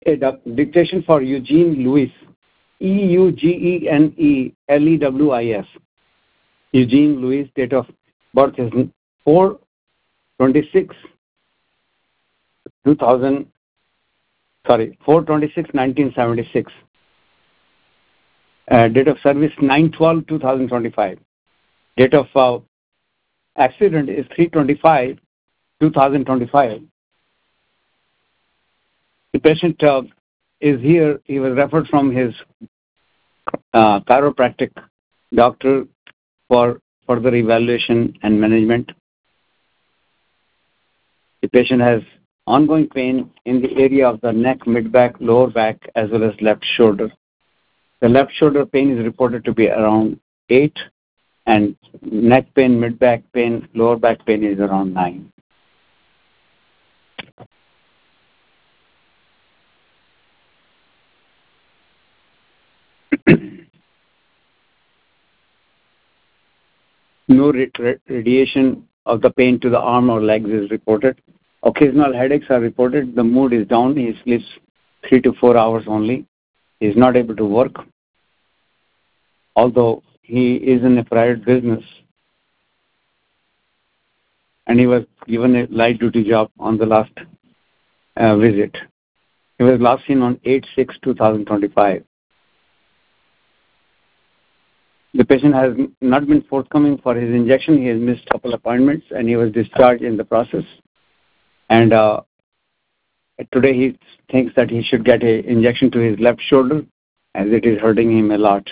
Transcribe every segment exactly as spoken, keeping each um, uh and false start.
A doc- dictation for Eugene Lewis, E U G E N E L E W I S. Eugene Lewis, date of birth is four twenty-six two thousand, sorry, four twenty-six nineteen seventy-six. Uh, date of service nine twelve two thousand twenty-five. Date of uh, accident is three twenty-five two thousand twenty-five. The patient uh, is here. He was referred from his uh, chiropractic doctor for further evaluation and management. The patient has ongoing pain in the area of the neck, mid-back, lower back, as well as left shoulder. The left shoulder pain is reported to be around eight, and neck pain, mid-back pain, lower back pain is around nine. No radiation of the pain to the arm or legs is reported. Occasional headaches are reported. The mood is down. He sleeps three to four hours only. He is not able to work. Although he is in a private business and he was given a light duty job on the last uh, visit. He was last seen on eight six two thousand twenty-five. The patient has not been forthcoming for his injection. He has missed a couple appointments and he was discharged in the process. And uh, today he thinks that he should get an injection to his left shoulder as it is hurting him a lot.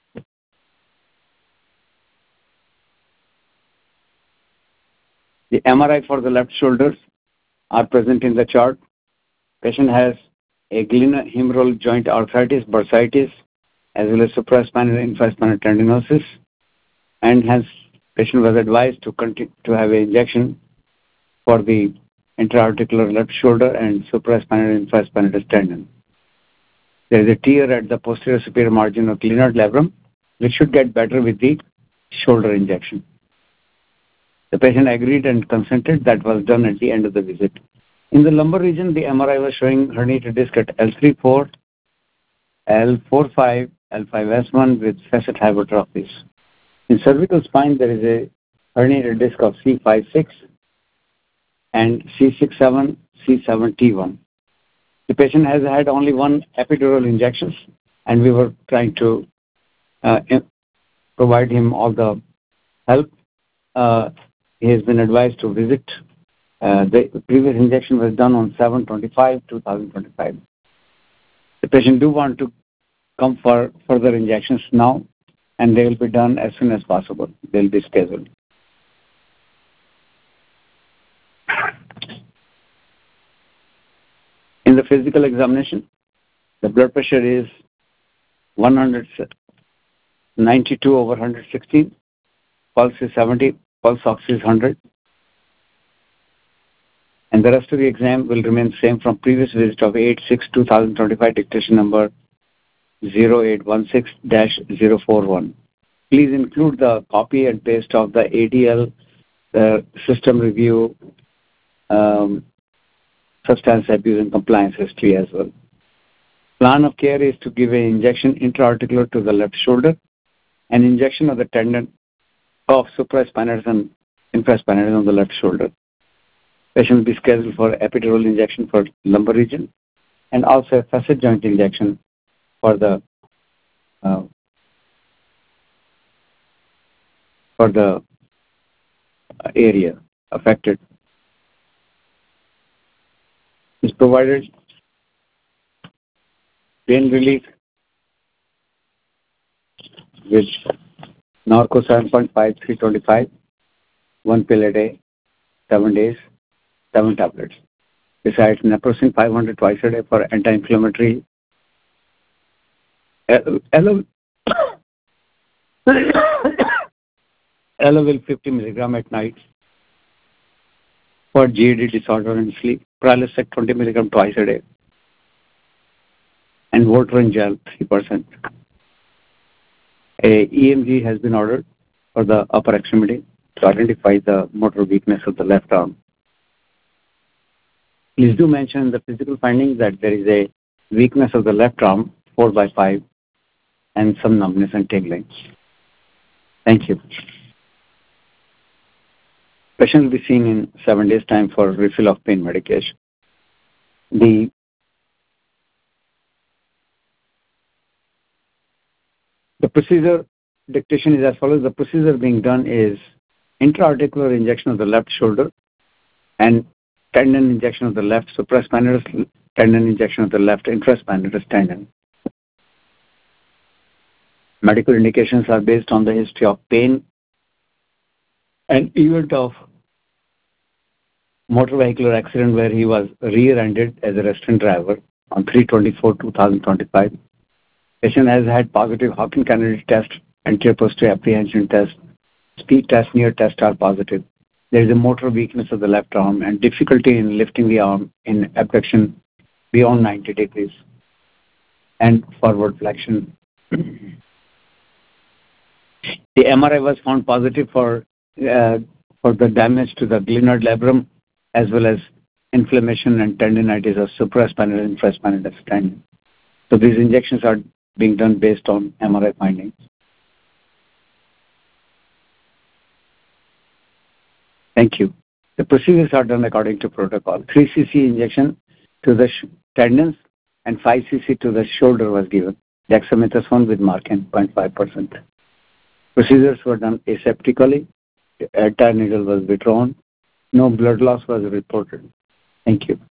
The M R I for the left shoulders are present in the chart. Patient has a glenohumeral joint arthritis, bursitis, as well as supraspinal and infraspinal tendinosis, and hence patient was advised to continue to have an injection for the intra-articular left shoulder and supraspinal and infraspinal tendon. There is a tear at the posterior superior margin of glenoid labrum, which should get better with the shoulder injection. The patient agreed and consented. That was done at the end of the visit. In the lumbar region, the M R I was showing herniated disc at L three four, L four five, L five S one with facet hypertrophies. In cervical spine, there is a herniated disc of C five six and C six seven, C seven T one. The patient has had only one epidural injection, and we were trying to uh, provide him all the help. Uh, he has been advised to visit. Uh, the previous injection was done on seven twenty-five two thousand twenty-five. The patient do want to come for further injections now, and they will be done as soon as possible. They will be scheduled. In the physical examination, the blood pressure is one ninety-two over one sixteen, pulse is seventy, pulse ox is one hundred, and the rest of the exam will remain same from previous visit of eight six two thousand twenty-five, dictation number zero eight one six dash zero four one. Please include the copy and paste of the A D L, the system review, um, substance abuse and compliance history as well. Plan of care is to give an injection intra-articular to the left shoulder, an injection of the tendon of supraspinatus and infraspinatus on the left shoulder. Patient will be scheduled for epidural injection for lumbar region and also a facet joint injection for the uh, for the area affected. Is provided pain relief with Norco seven point five three twenty-five, one pill a day, seven days, seven tablets. Besides naproxen five hundred twice a day for anti-inflammatory. Elavil fifty milligram at night for G A D disorder and sleep. Prilosec twenty milligram twice a day. And Voterin gel three percent. A E M G has been ordered for the upper extremity to identify the motor weakness of the left arm. Please do mention in the physical findings that there is a weakness of the left arm, four by five, and some numbness and tingling. Thank you. Patient will be seen in seven days' time for refill of pain medication. The The procedure dictation is as follows. The procedure being done is intra-articular injection of the left shoulder and tendon injection of the left supraspinatus, tendon injection of the left infraspinatus tendon. Medical indications are based on the history of pain and event of motor vehicular accident where he was rear-ended as a restaurant driver on three twenty-four two thousand twenty-five. Patient has had positive Hawking-Kennedy test, anterior posterior apprehension test, speed test, near test are positive. There is a motor weakness of the left arm and difficulty in lifting the arm in abduction beyond ninety degrees and forward flexion. The M R I was found positive for uh, for the damage to the glenoid labrum as well as inflammation and tendinitis of supraspinal and infraspinal tendon. So these injections are being done based on M R I findings. Thank you. The procedures are done according to protocol. three C C injection to the tendons and five C C to the shoulder was given. Dexamethasone with Marcan zero point five percent. Procedures were done aseptically. The entire needle was withdrawn. No blood loss was reported. Thank you.